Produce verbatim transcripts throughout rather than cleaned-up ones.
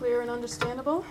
clear and understandable?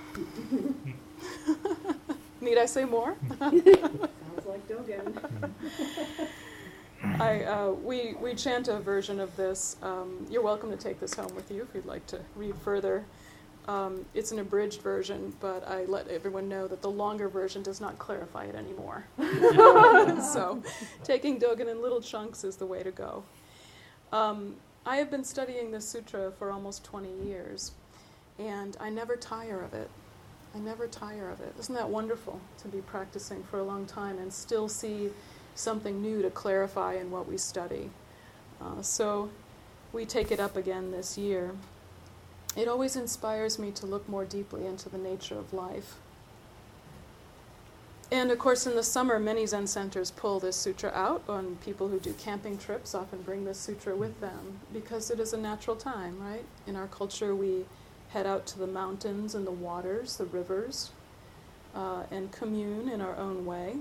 Need I say more? Sounds like Dogen. I, uh, we, we chant a version of this. Um, you're welcome to take this home with you if you'd like to read further. Um, it's an abridged version, but I let everyone know that the longer version does not clarify it anymore. So taking Dogen in little chunks is the way to go. Um, I have been studying this sutra for almost twenty years, and I never tire of it. I never tire of it. Isn't that wonderful to be practicing for a long time and still see something new to clarify in what we study? Uh, so we take it up again this year. It always inspires me to look more deeply into the nature of life. And of course, in the summer, many Zen centers pull this sutra out, and people who do camping trips often bring this sutra with them because it is a natural time, right? In our culture, we head out to the mountains and the waters, the rivers, uh, and commune in our own way.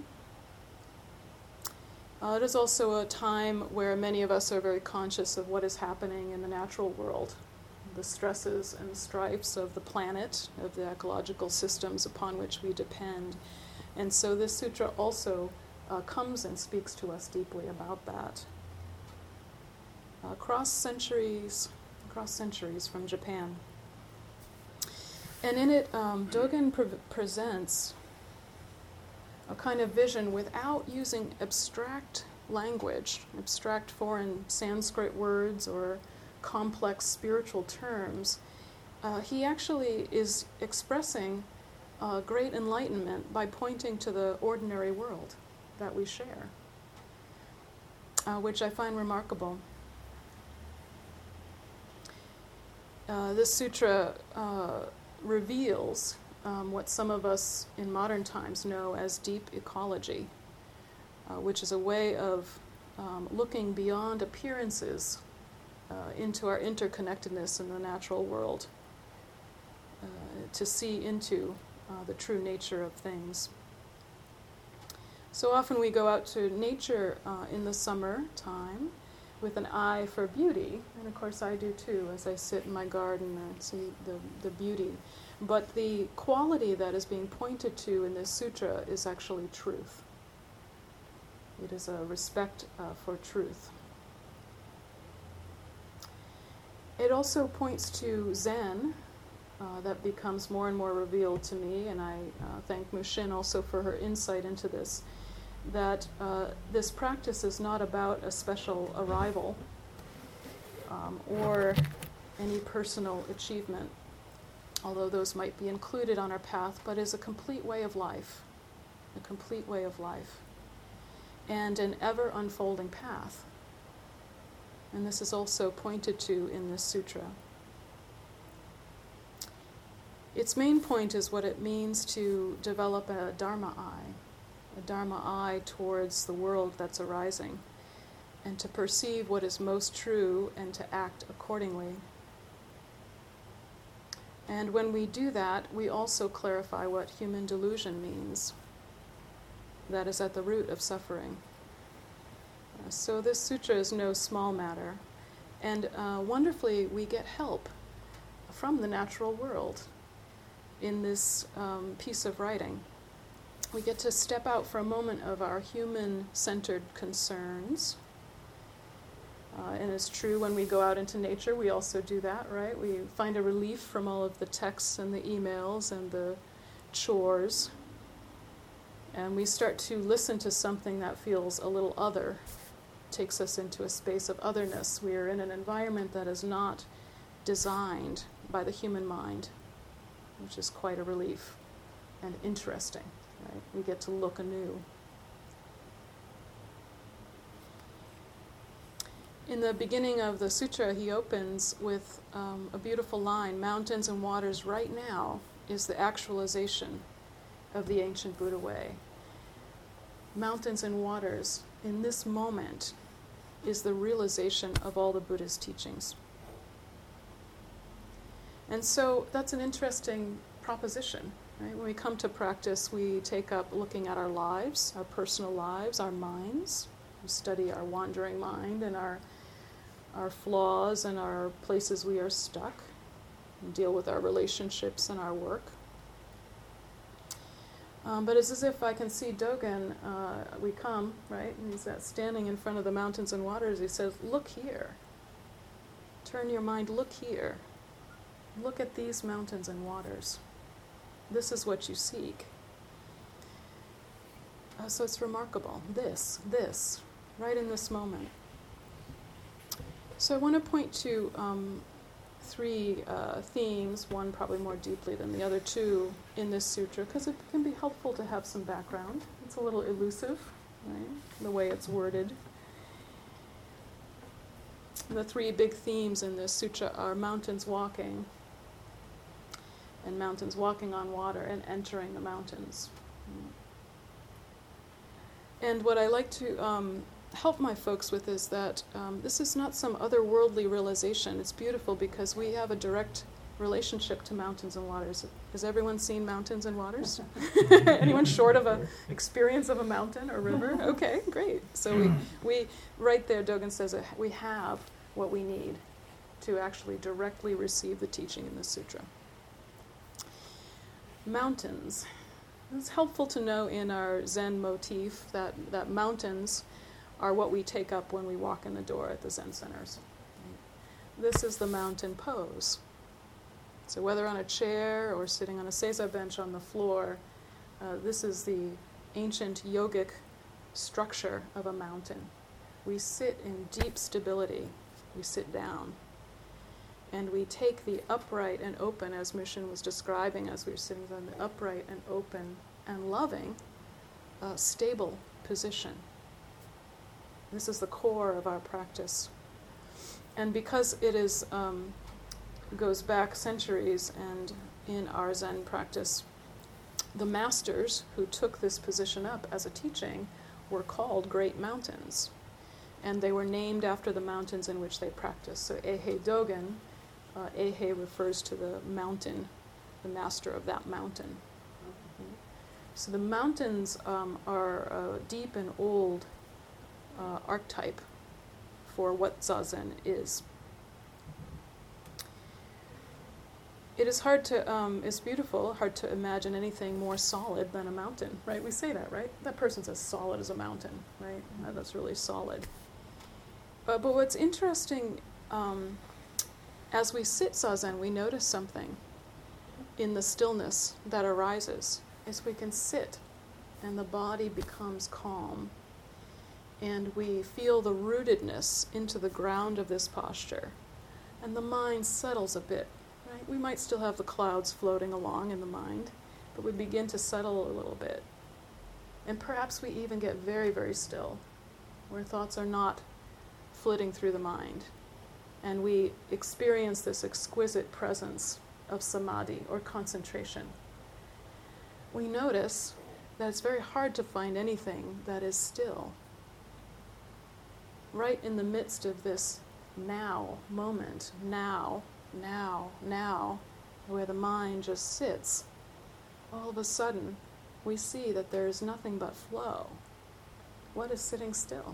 Uh, it is also a time where many of us are very conscious of what is happening in the natural world, the stresses and strifes of the planet, of the ecological systems upon which we depend. And so this sutra also uh, comes and speaks to us deeply about that. Uh, across centuries, across centuries from Japan. And in it, um, Dogen pre- presents a kind of vision without using abstract language, abstract foreign Sanskrit words or complex spiritual terms. Uh, he actually is expressing uh, great enlightenment by pointing to the ordinary world that we share, uh, which I find remarkable. Uh, this sutra uh, reveals um, what some of us in modern times know as deep ecology, uh, which is a way of um, looking beyond appearances uh, into our interconnectedness in the natural world, uh, to see into uh, the true nature of things. So often we go out to nature uh, in the summer time with an eye for beauty, and of course I do too as I sit in my garden and see the, the beauty. But the quality that is being pointed to in this sutra is actually truth. It is a respect uh, for truth. It also points to Zen uh, that becomes more and more revealed to me, and I uh, thank Mushin also for her insight into this, that uh, this practice is not about a special arrival um, or any personal achievement, although those might be included on our path, but is a complete way of life, a complete way of life, and an ever-unfolding path. And this is also pointed to in this sutra. Its main point is what it means to develop a dharma eye, a dharma eye towards the world that's arising, and to perceive what is most true and to act accordingly. And when we do that, we also clarify what human delusion means. That is at the root of suffering. Uh, so this sutra is no small matter. And uh, wonderfully, we get help from the natural world in this um, piece of writing. We get to step out for a moment of our human-centered concerns. Uh, and it's true when we go out into nature, we also do that, right? We find a relief from all of the texts and the emails and the chores. And we start to listen to something that feels a little other, takes us into a space of otherness. We are in an environment that is not designed by the human mind, which is quite a relief and interesting, right? We get to look anew. In the beginning of the sutra, he opens with um, a beautiful line, "Mountains and waters right now is the actualization of the ancient Buddha way." Mountains and waters in this moment is the realization of all the Buddha's teachings. And so that's an interesting proposition, right? When we come to practice, we take up looking at our lives, our personal lives, our minds. We study our wandering mind and our our flaws and our places we are stuck. and deal with our relationships and our work. Um, but it's as if I can see Dogen, uh, we come, right, and he's uh, standing in front of the mountains and waters. He says, look here. Turn your mind, look here. Look at these mountains and waters. This is what you seek. Uh, so it's remarkable. This, this, right in this moment. So I want to point to um, three uh, themes, one probably more deeply than the other two in this sutra, because it can be helpful to have some background. It's a little elusive, right, the way it's worded. The three big themes in this sutra are mountains walking, and mountains walking on water, and entering the mountains. And what I like to um, help my folks with is that um, this is not some otherworldly realization. It's beautiful because we have a direct relationship to mountains and waters. Has everyone seen mountains and waters? Anyone short of a experience of a mountain or river? Okay, great. So we, we right there, Dogen says that we have what we need to actually directly receive the teaching in the sutra. Mountains. It's helpful to know in our Zen motif that, that mountains are what we take up when we walk in the door at the Zen centers. This is the mountain pose. So whether on a chair or sitting on a seiza bench on the floor, uh, this is the ancient yogic structure of a mountain. We sit in deep stability. We sit down. And we take the upright and open, as Mushin was describing as we were sitting on the upright and open and loving, uh, stable position. This is the core of our practice. And because it is um, goes back centuries, and in our Zen practice, the masters who took this position up as a teaching were called great mountains. And they were named after the mountains in which they practiced. So Eihei Dogen, uh, Eihei refers to the mountain, the master of that mountain. Mm-hmm. So the mountains um, are a deep and old uh, archetype for what Zazen is. It is hard to, um, it's beautiful, hard to imagine anything more solid than a mountain, right? We say that, right? That person's as solid as a mountain, right? Uh, that's really solid. Uh, but what's interesting, um, as we sit Zazen, we notice something in the stillness that arises. As we can sit, and the body becomes calm, and we feel the rootedness into the ground of this posture, and the mind settles a bit. Right? We might still have the clouds floating along in the mind, but we begin to settle a little bit. And perhaps we even get very, very still, where thoughts are not flitting through the mind. And we experience this exquisite presence of samadhi, or concentration. We notice that it's very hard to find anything that is still. Right in the midst of this now moment, now, now, now, where the mind just sits, all of a sudden we see that there is nothing but flow. What is sitting still?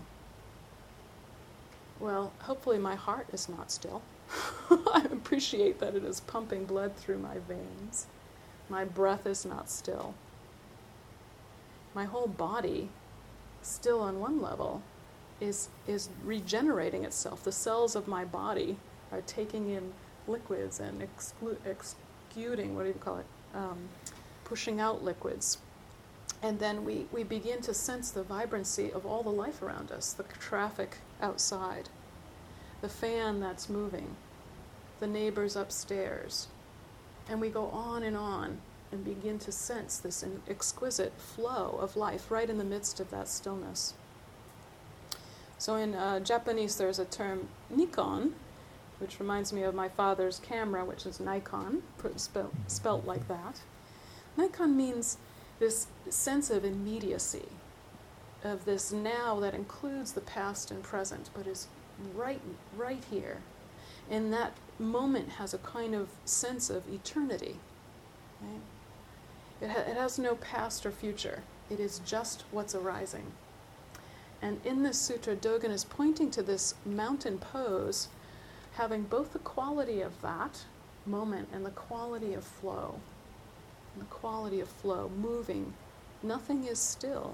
Well, hopefully my heart is not still. I appreciate that it is pumping blood through my veins. My breath is not still. My whole body, still on one level, is is regenerating itself. The cells of my body are taking in liquids and exclu- exuding, what do you call it, um, pushing out liquids. And then we, we begin to sense the vibrancy of all the life around us, the traffic outside, the fan that's moving, the neighbors upstairs. And we go on and on and begin to sense this exquisite flow of life right in the midst of that stillness. So in uh, Japanese there's a term, Nikon, which reminds me of my father's camera, which is Nikon, spelt, spelt like that. Nikon means this sense of immediacy, of this now that includes the past and present, but is right, right here. And that moment has a kind of sense of eternity. Right? It, ha- it has no past or future. It is just what's arising. And in this sutra, Dogen is pointing to this mountain pose, having both the quality of that, moment and the quality of flow. And the quality of flow, moving. Nothing is still.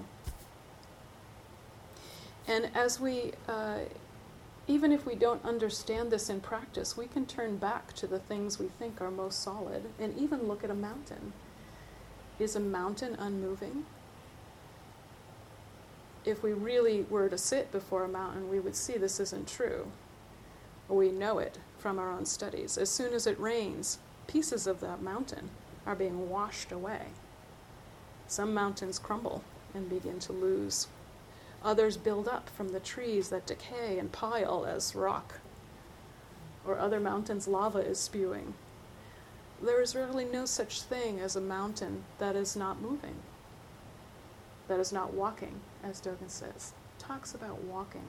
And as we, uh, even if we don't understand this in practice, we can turn back to the things we think are most solid and even look at a mountain. Is a mountain unmoving? If we really were to sit before a mountain, we would see this isn't true. We know it from our own studies. As soon as it rains, pieces of that mountain are being washed away. Some mountains crumble and begin to lose. Others build up from the trees that decay and pile as rock. Or other mountains, lava is spewing. There is really no such thing as a mountain that is not moving, that is not walking, as Dogen says. Talks about walking.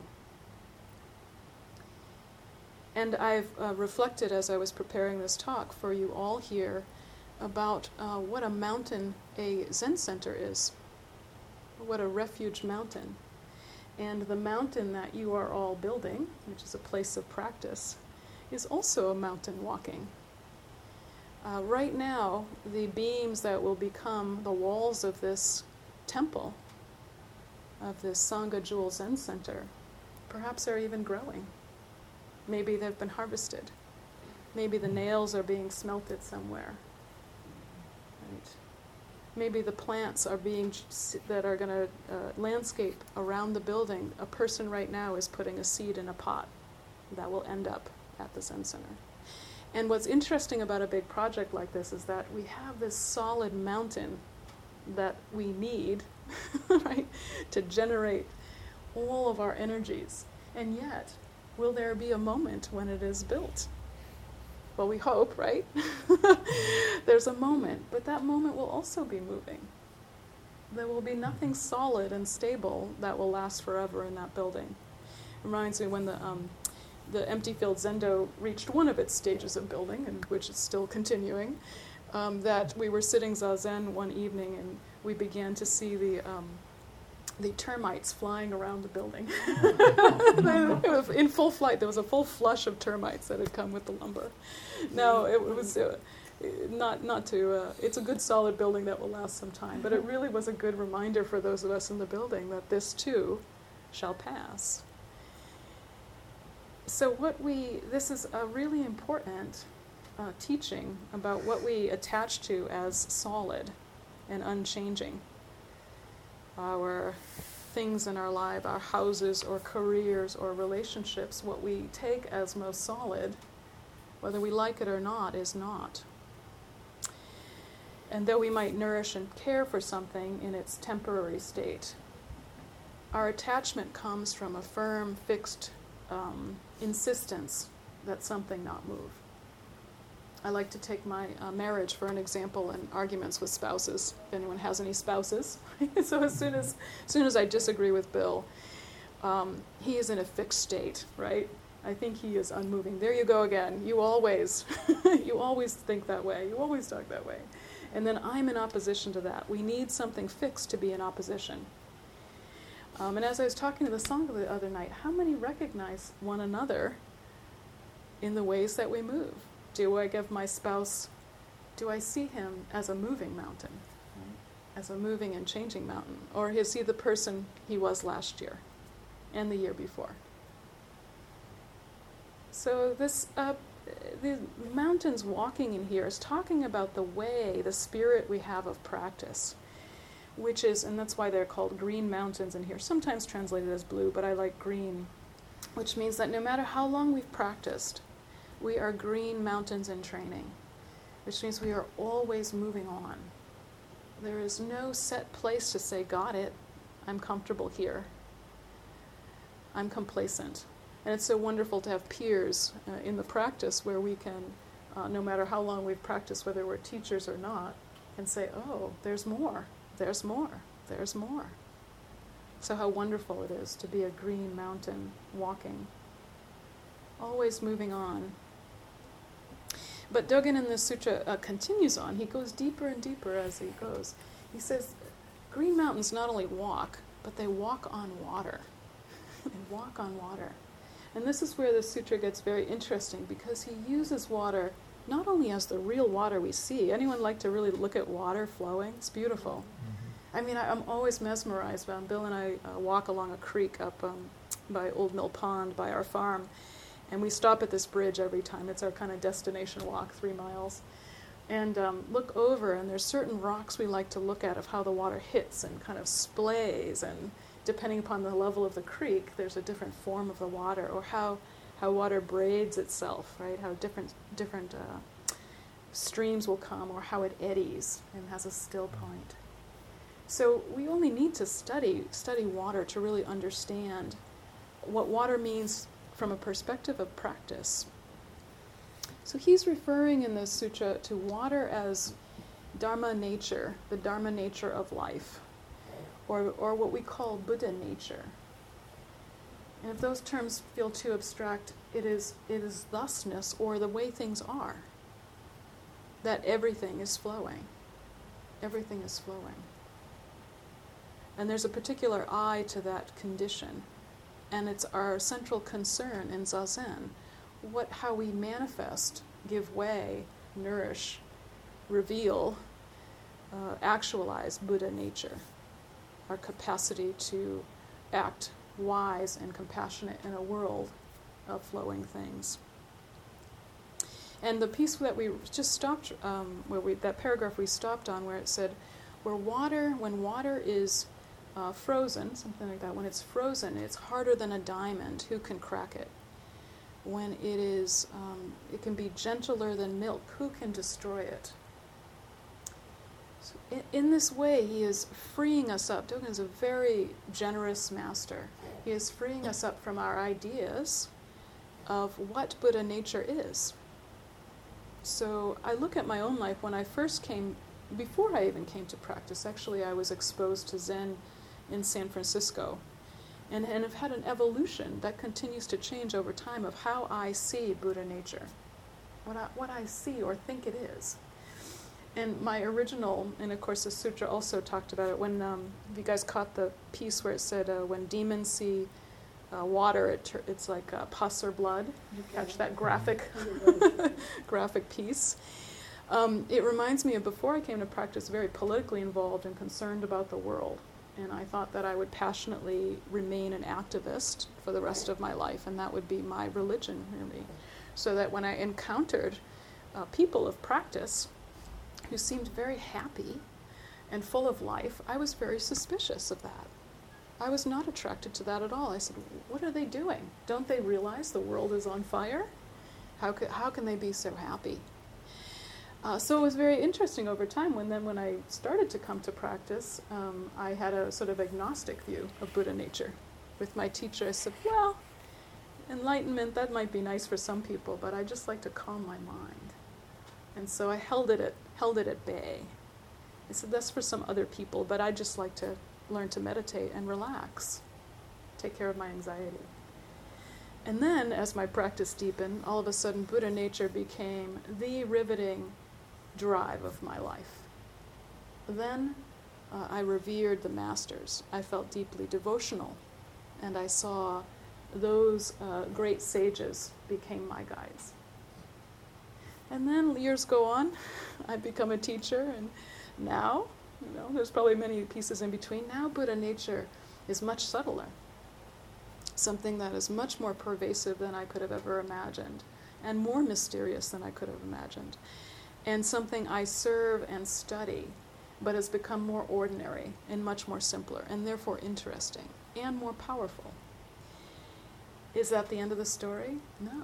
And I've uh, reflected as I was preparing this talk for you all here about uh, what a mountain a Zen center is, what a refuge mountain. And the mountain that you are all building, which is a place of practice, is also a mountain walking. Uh, right now, the beams that will become the walls of this temple, of this Sangha Jewel Zen Center, perhaps are even growing. Maybe they've been harvested. Maybe the nails are being smelted somewhere. Right? Maybe the plants are being that are going to uh, landscape around the building. A person right now is putting a seed in a pot that will end up at the Zen Center. And what's interesting about a big project like this is that we have this solid mountain that we need, right, to generate all of our energies. And yet, will there be a moment when it is built? Well, we hope, right? There's a moment, but that moment will also be moving. There will be nothing solid and stable that will last forever in that building. It reminds me when the um, the Empty Field Zendo reached one of its stages of building, and which is still continuing, um, that we were sitting zazen one evening and we began to see the um, the termites flying around the building. It was in full flight. There was a full flush of termites that had come with the lumber. Now, it was uh, not not to, uh, it's a good solid building that will last some time, but it really was a good reminder for those of us in the building that this too shall pass. So what we, this is a really important uh, teaching about what we attach to as solid and unchanging. Our things in our life, our houses or careers or relationships, what we take as most solid, whether we like it or not, is not. And though we might nourish and care for something in its temporary state, our attachment comes from a firm, fixed um, insistence that something not move. I like to take my uh, marriage for an example in arguments with spouses, if anyone has any spouses. So as soon as, as soon as I disagree with Bill, um, he is in a fixed state, right? I think he is unmoving. There you go again. You always, you always think that way. You always talk that way. And then I'm in opposition to that. We need something fixed to be in opposition. Um, and as I was talking to the Sangha the other night, how many recognize one another in the ways that we move? Do I give my spouse, do I see him as a moving mountain, right? As a moving and changing mountain? Or is he the person he was last year and the year before? So this, uh, the mountains walking in here is talking about the way, the spirit we have of practice, which is, and that's why they're called green mountains in here, sometimes translated as blue, but I like green, which means that no matter how long we've practiced, we are green mountains in training, which means we are always moving on. There is no set place to say, got it, I'm comfortable here, I'm complacent. And it's so wonderful to have peers uh, in the practice where we can, uh, no matter how long we've practiced, whether we're teachers or not, can say, oh, there's more, there's more, there's more. So how wonderful it is to be a green mountain walking, always moving on. But Dogen in the sutra uh, continues on. He goes deeper and deeper as he goes. He says, green mountains not only walk, but they walk on water. They walk on water. And this is where the sutra gets very interesting, because he uses water not only as the real water we see. Anyone like to really look at water flowing? It's beautiful. Mm-hmm. I mean, I, I'm always mesmerized. Um, Bill and I uh, walk along a creek up um, by Old Mill Pond by our farm, and we stop at this bridge every time. It's our kind of destination walk, three miles. And um, look over, and there's certain rocks we like to look at of how the water hits and kind of splays, and depending upon the level of the creek, there's a different form of the water, or how how water braids itself, right? How different different uh, streams will come, or how it eddies and has a still point. So we only need to study study water to really understand what water means from a perspective of practice. So he's referring in this sutra to water as dharma nature, the dharma nature of life, or or what we call Buddha nature. And if those terms feel too abstract, it is it is thusness, or the way things are, that everything is flowing. Everything is flowing. And there's a particular eye to that condition, and it's our central concern in Zazen. What, how we manifest, give way, nourish, reveal, uh, actualize Buddha nature, our capacity to act wise and compassionate in a world of flowing things. And the piece that we just stopped, um, where we, that paragraph we stopped on, where it said, where water, when water is uh, frozen, something like that, when it's frozen, it's harder than a diamond. Who can crack it? When it is, um, it can be gentler than milk. Who can destroy it? So in, in this way, he is freeing us up. Dogen is a very generous master. He is freeing us up from our ideas of what Buddha nature is. So I look at my own life. When I first came, before I even came to practice, actually I was exposed to Zen in San Francisco. And, and have had an evolution that continues to change over time of how I see Buddha nature, what I, what I see or think it is. And my original, and of course the sutra also talked about it, when um, you guys caught the piece where it said, uh, when demons see uh, water, it tur- it's like uh, pus or blood. You catch that graphic, graphic piece. Um, it reminds me of before I came to practice, very politically involved and concerned about the world. And I thought that I would passionately remain an activist for the rest of my life, and that would be my religion, really. So that when I encountered uh, people of practice who seemed very happy and full of life, I was very suspicious of that. I was not attracted to that at all. I said, what are they doing? Don't they realize the world is on fire? How ca- how can they be so happy? Uh, so it was very interesting over time when then when I started to come to practice, um, I had a sort of agnostic view of Buddha nature. With my teacher, I said, well, enlightenment, that might be nice for some people, but I just like to calm my mind. And so I held it at, held it at bay. I said, that's for some other people, but I just like to learn to meditate and relax, take care of my anxiety. And then, as my practice deepened, all of a sudden Buddha nature became the riveting drive of my life. Then uh, I revered the masters. I felt deeply devotional, and I saw those uh, great sages became my guides. And then years go on, I become a teacher, and now, you know, there's probably many pieces in between. Now Buddha nature is much subtler, something that is much more pervasive than I could have ever imagined, and more mysterious than I could have imagined. And something I serve and study, but has become more ordinary and much more simpler, and therefore interesting and more powerful. Is that the end of the story? No.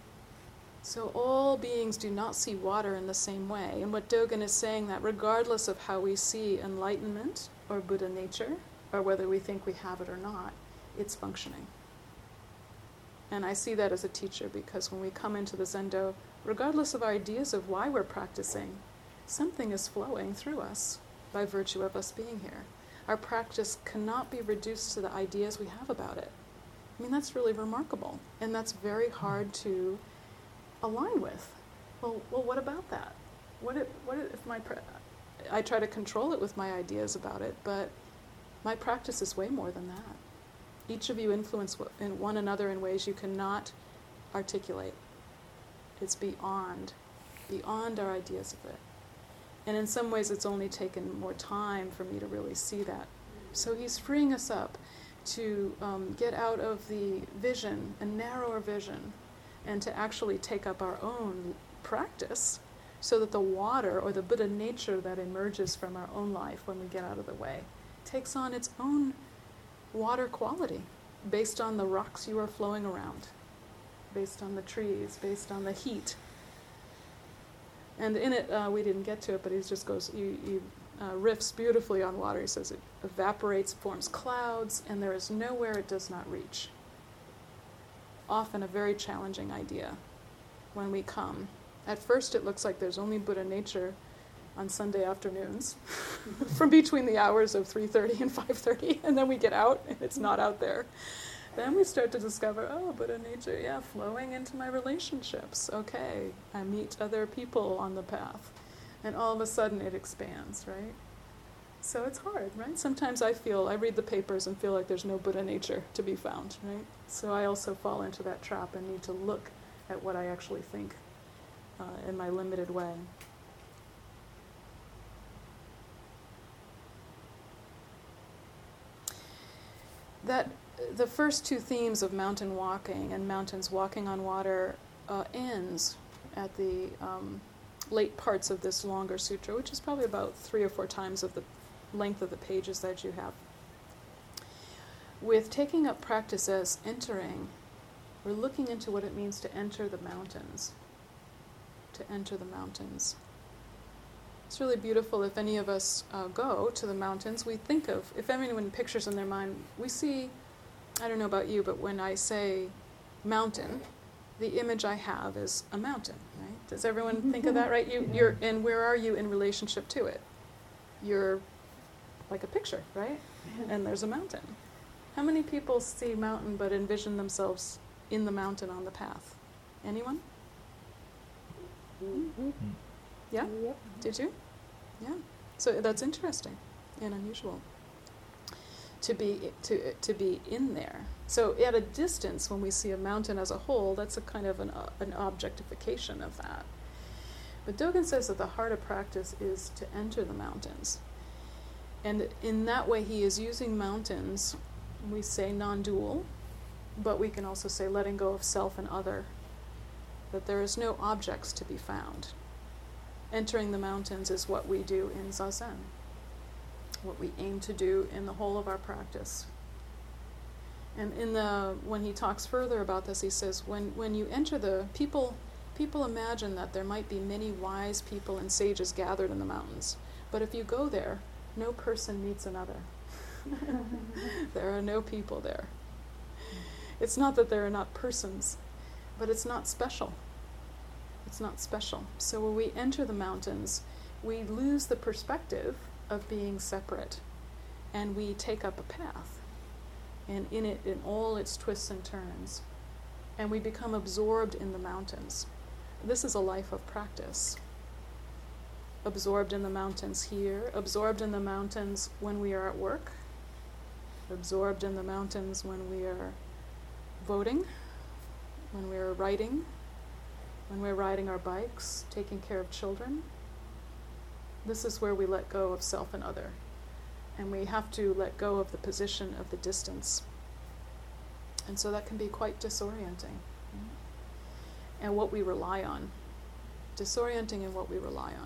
So all beings do not see water in the same way. And what Dogen is saying, that regardless of how we see enlightenment or Buddha nature, or whether we think we have it or not, it's functioning. And I see that as a teacher, because when we come into the Zendo, regardless of our ideas of why we're practicing, something is flowing through us by virtue of us being here. Our practice cannot be reduced to the ideas we have about it. I mean, that's really remarkable, and that's very hard to align with. Well, well, what about that? What if, what if my pra- I try to control it with my ideas about it, but my practice is way more than that. Each of you influence in one another in ways you cannot articulate. It's beyond beyond our ideas of it. And in some ways it's only taken more time for me to really see that. So he's freeing us up to um, get out of the vision, a narrower vision, and to actually take up our own practice so that the water or the Buddha nature that emerges from our own life when we get out of the way takes on its own water quality based on the rocks you are flowing around, based on the trees, based on the heat. And in it, uh, we didn't get to it, but he just goes, he, he uh, riffs beautifully on water. He says it evaporates, forms clouds, and there is nowhere it does not reach. Often a very challenging idea when we come. At first it looks like there's only Buddha nature on Sunday afternoons from between the hours of three thirty and five thirty, and then we get out and it's not out there. Then we start to discover, oh, Buddha nature, yeah, flowing into my relationships. Okay, I meet other people on the path. And all of a sudden it expands, right? So it's hard, right? Sometimes I feel, I read the papers and feel like there's no Buddha nature to be found, right? So I also fall into that trap and need to look at what I actually think uh, in my limited way. That the first two themes of mountain walking and mountains walking on water uh, ends at the um, late parts of this longer sutra, which is probably about three or four times of the length of the pages that you have. With taking up practice as entering, we're looking into what it means to enter the mountains. To enter the mountains. It's really beautiful if any of us uh, go to the mountains. We think of, if anyone pictures in their mind, we see, I don't know about you, but when I say mountain, the image I have is a mountain, right? Does everyone think of that, right? You, you're, and where are you in relationship to it? You're like a picture, right? And there's a mountain. How many people see mountain but envision themselves in the mountain on the path? Anyone? Mm-hmm. Yeah? Yep. Did you? Yeah. So that's interesting and unusual to be to to be in there. So at a distance, when we see a mountain as a whole, that's a kind of an uh, an objectification of that. But Dogen says that the heart of practice is to enter the mountains. And in that way he is using mountains, we say non-dual, but we can also say letting go of self and other, that there is no objects to be found. Entering the mountains is what we do in Zazen, what we aim to do in the whole of our practice. And in the when he talks further about this, he says, when, when you enter the people, people imagine that there might be many wise people and sages gathered in the mountains. But if you go there, no person meets another. There are no people there. It's not that there are not persons, but it's not special. It's not special. So when we enter the mountains, we lose the perspective of being separate, and we take up a path, and in it, in all its twists and turns, and we become absorbed in the mountains. This is a life of practice. Absorbed in the mountains here, absorbed in the mountains when we are at work, absorbed in the mountains when we are voting, when we are writing, when we're riding our bikes, taking care of children. This is where we let go of self and other. And we have to let go of the position of the distance. And so that can be quite disorienting. And what we rely on. Disorienting in what we rely on.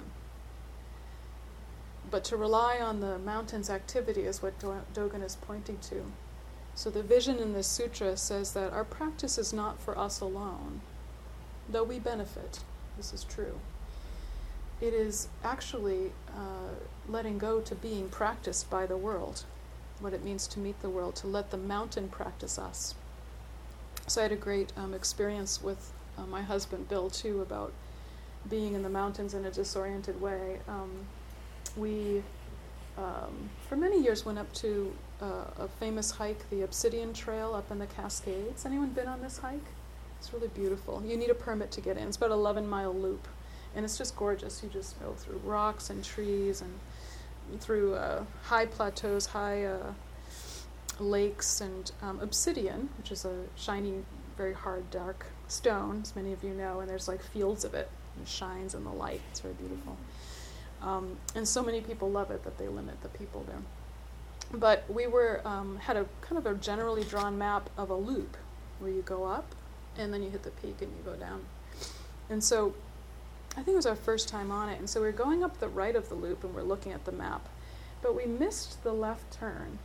But to rely on the mountain's activity is what Do- Dogen is pointing to. So the vision in this sutra says that our practice is not for us alone, though we benefit. This is true. It is actually uh, letting go to being practiced by the world, what it means to meet the world, to let the mountain practice us. So I had a great um, experience with uh, my husband, Bill, too, about being in the mountains in a disoriented way. Um, we, um, for many years, went up to uh, a famous hike, the Obsidian Trail up in the Cascades. Anyone been on this hike? It's really beautiful. You need a permit to get in. It's about an eleven mile loop. And it's just gorgeous. You just go through rocks and trees and through uh, high plateaus, high uh, lakes, and um, obsidian, which is a shiny, very hard, dark stone, as many of you know, and there's like fields of it It shines in the light. It's very beautiful. Um, and so many people love it that they limit the people there. But we were um, had a kind of a generally drawn map of a loop where you go up and then you hit the peak and you go down. And so I think it was our first time on it. And so we were going up the right of the loop and we're looking at the map. But we missed the left turn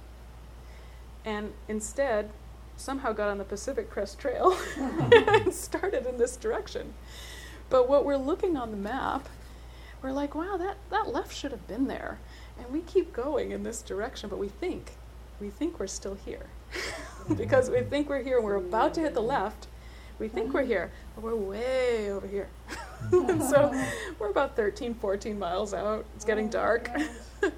and instead somehow got on the Pacific Crest Trail and started in this direction. But what we're looking on the map, we're like, wow, that, that left should have been there. And we keep going in this direction, but we think, we think we're still here. Because we think we're here and we're about to hit the left. We think we're here, but we're way over here. And so we're about thirteen, fourteen miles out. It's getting Oh, dark. gosh.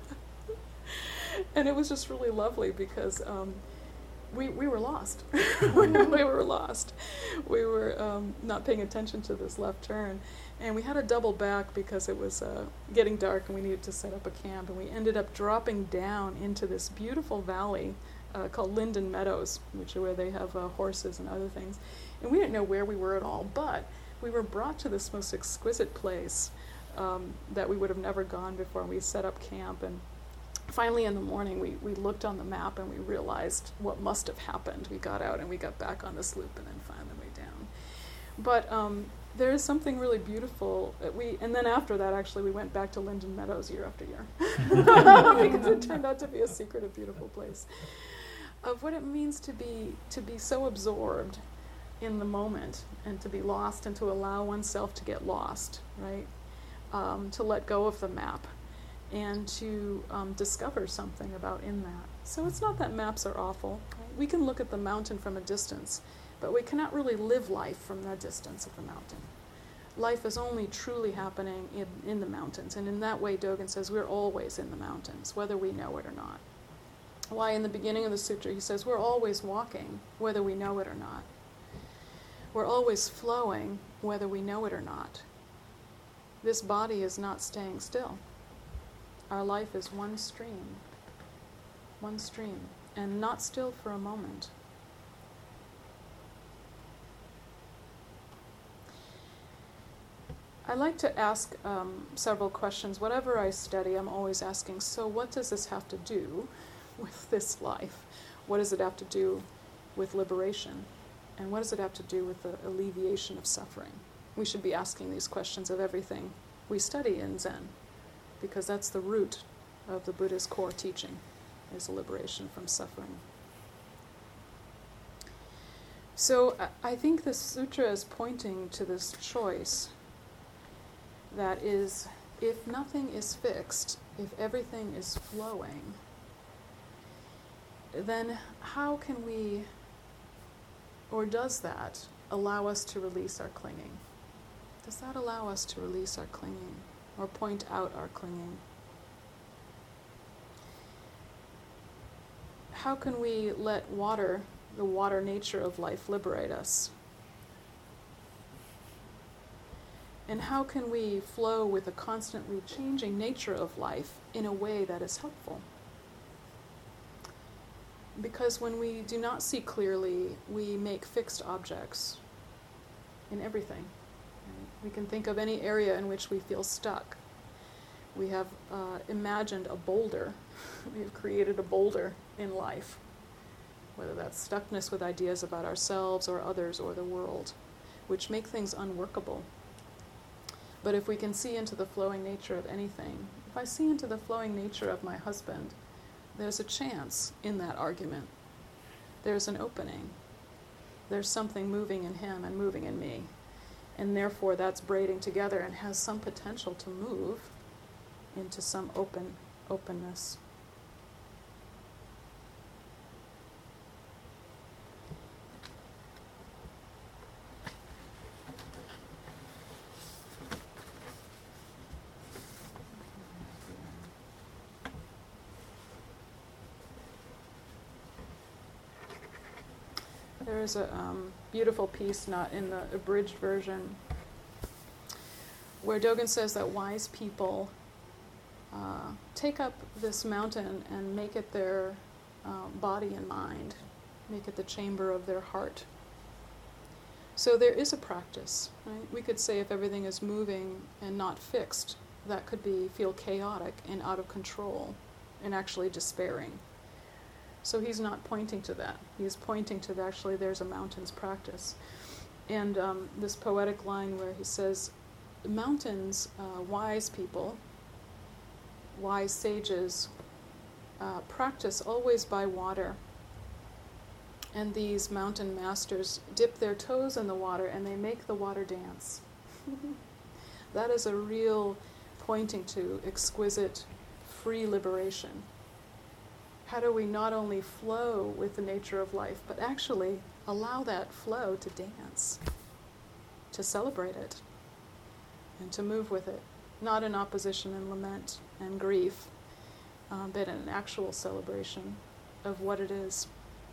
And it was just really lovely because um, we we were lost. we were lost. We were um, not paying attention to this left turn. And we had to double back because it was uh, getting dark and we needed to set up a camp. And we ended up dropping down into this beautiful valley uh, called Linden Meadows, which are where they have uh, horses and other things. And we didn't know where we were at all, but we were brought to this most exquisite place um, that we would have never gone before. And we set up camp, and finally in the morning we, we looked on the map and we realized what must have happened. We got out and we got back on this loop and then found the way down. But um, there is something really beautiful. That we and then after that, actually, we went back to Linden Meadows year after year because it turned out to be a secretive, beautiful place of what it means to be to be so absorbed in the moment and to be lost and to allow oneself to get lost, right? Um, to let go of the map and to um, discover something about in that. So it's not that maps are awful. Right? We can look at the mountain from a distance, but we cannot really live life from the distance of the mountain. Life is only truly happening in, in the mountains, and in that way Dogen says we're always in the mountains, whether we know it or not. Why in the beginning of the sutra he says we're always walking, whether we know it or not. We're always flowing, whether we know it or not. This body is not staying still. Our life is one stream, one stream, and not still for a moment. I like to ask um, several questions. Whatever I study, I'm always asking, so what does this have to do with this life? What does it have to do with liberation? And what does it have to do with the alleviation of suffering? We should be asking these questions of everything we study in Zen, because that's the root of the Buddha's core teaching, is liberation from suffering. So I think this sutra is pointing to this choice that is, if nothing is fixed, if everything is flowing, then how can we, or does that allow us to release our clinging? Does that allow us to release our clinging or point out our clinging? How can we let water, the water nature of life, liberate us? And how can we flow with the constantly changing nature of life in a way that is helpful? Because when we do not see clearly, we make fixed objects in everything. Right? We can think of any area in which we feel stuck. We have uh, imagined a boulder. We've created a boulder in life, whether that's stuckness with ideas about ourselves or others or the world, which make things unworkable. But if we can see into the flowing nature of anything, if I see into the flowing nature of my husband, there's a chance in that argument. There's an opening. There's something moving in him and moving in me. And therefore that's braiding together and has some potential to move into some open openness. There is a um, beautiful piece, not in the abridged version, where Dogen says that wise people uh, take up this mountain and make it their uh, body and mind, make it the chamber of their heart. So there is a practice, right? We could say if everything is moving and not fixed, that could be feel chaotic and out of control and actually despairing. So he's not pointing to that. He's pointing to the, actually there's a mountains practice. And um, this poetic line where he says, mountains, uh, wise people, wise sages, uh, practice always by water. And these mountain masters dip their toes in the water and they make the water dance. That is a real pointing to exquisite, free liberation. How do we not only flow with the nature of life, but actually allow that flow to dance, to celebrate it, and to move with it, not in opposition and lament and grief, um, but in an actual celebration of what it is.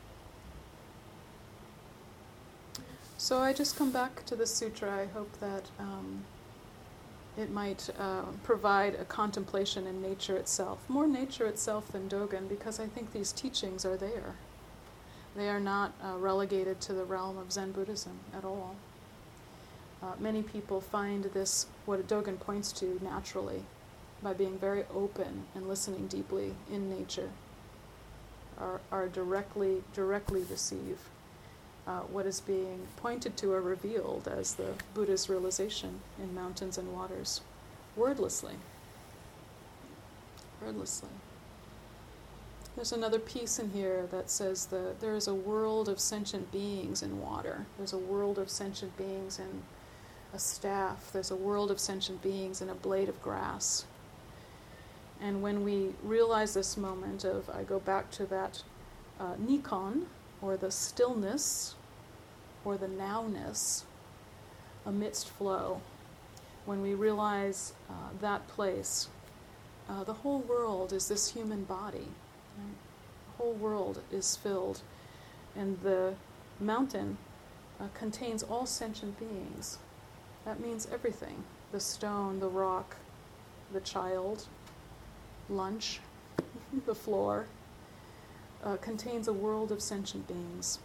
So I just come back to the sutra. I hope that um, it might uh, provide a contemplation in nature itself, more nature itself than Dogen, because I think these teachings are there. They are not uh, relegated to the realm of Zen Buddhism at all. Uh, many people find this, what Dogen points to, naturally, by being very open and listening deeply in nature, are, are directly, directly receive Uh, what is being pointed to or revealed as the Buddha's realization in mountains and waters, wordlessly. Wordlessly. There's another piece in here that says that there is a world of sentient beings in water. There's a world of sentient beings in a staff. There's a world of sentient beings in a blade of grass. And when we realize this moment of, I go back to that uh, nikon, or the stillness, or the nowness amidst flow, when we realize uh, that place, uh, the whole world is this human body. Right? The whole world is filled, and the mountain uh, contains all sentient beings. That means everything. The stone, the rock, the child, lunch, the floor, uh, contains a world of sentient beings.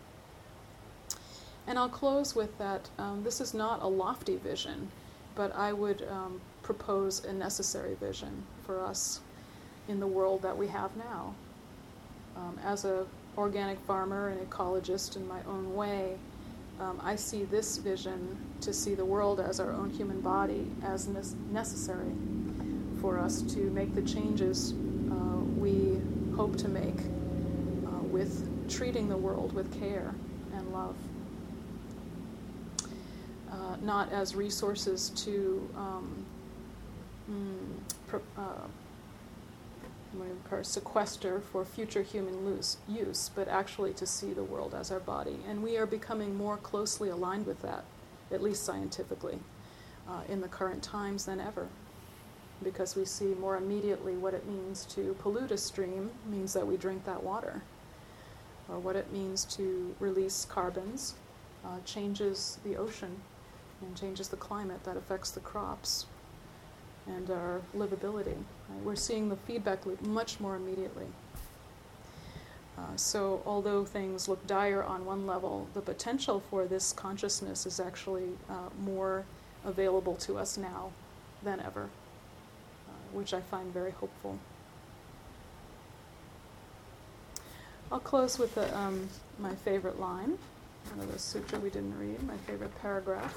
And I'll close with that. Um, this is not a lofty vision, but I would um, propose a necessary vision for us in the world that we have now. Um, as an organic farmer and ecologist in my own way, um, I see this vision to see the world as our own human body as ne- necessary for us to make the changes uh, we hope to make uh, with treating the world with care and love. Uh, not as resources to um, mm, pro- uh, sequester for future human loose use, but actually to see the world as our body. And we are becoming more closely aligned with that, at least scientifically, uh, in the current times than ever, because we see more immediately what it means to pollute a stream means that we drink that water, or what it means to release carbons uh, changes the ocean and changes the climate that affects the crops and our livability. Right? We're seeing the feedback loop much more immediately. Uh, so although things look dire on one level, the potential for this consciousness is actually uh, more available to us now than ever, uh, which I find very hopeful. I'll close with the, um, my favorite line out of the sutra we didn't read, my favorite paragraph.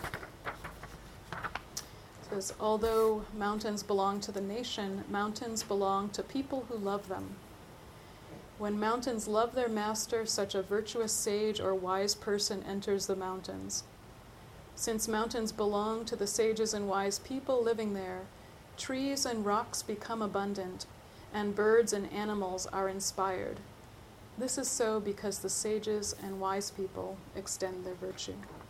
It says, although mountains belong to the nation, mountains belong to people who love them. When mountains love their master, such a virtuous sage or wise person enters the mountains. Since mountains belong to the sages and wise people living there, trees and rocks become abundant, and birds and animals are inspired. This is so because the sages and wise people extend their virtue.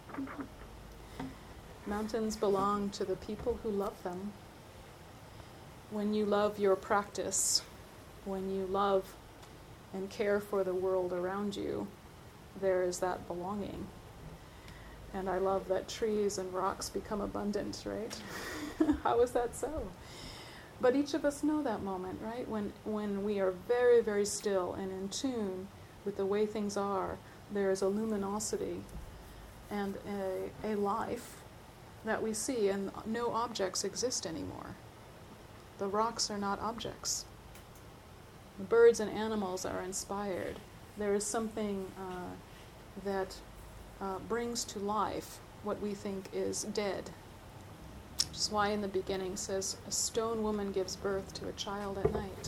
Mountains belong to the people who love them. When you love your practice, when you love and care for the world around you, there is that belonging. And I love that trees and rocks become abundant, right? How is that so? But each of us know that moment, right? When when we are very, very still and in tune with the way things are, there is a luminosity and a, a life that we see, and no objects exist anymore. The rocks are not objects. The birds and animals are inspired. There is something uh, that uh, brings to life what we think is dead. Which is why in the beginning says, a stone woman gives birth to a child at night.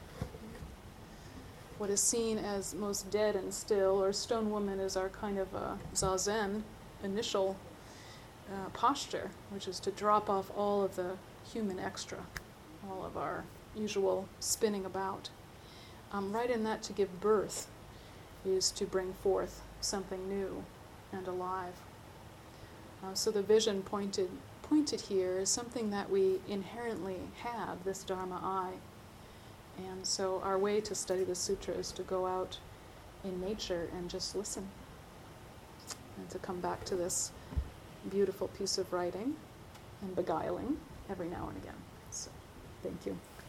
What is seen as most dead and still, or stone woman, is our kind of uh, zazen, initial uh, posture, which is to drop off all of the human extra, all of our usual spinning about. Um, right in that, to give birth is to bring forth something new and alive. Uh, so the vision pointed pointed here is something that we inherently have, this Dharma eye. And so our way to study the sutra is to go out in nature and just listen, and to come back to this beautiful piece of writing and beguiling every now and again. So, thank you.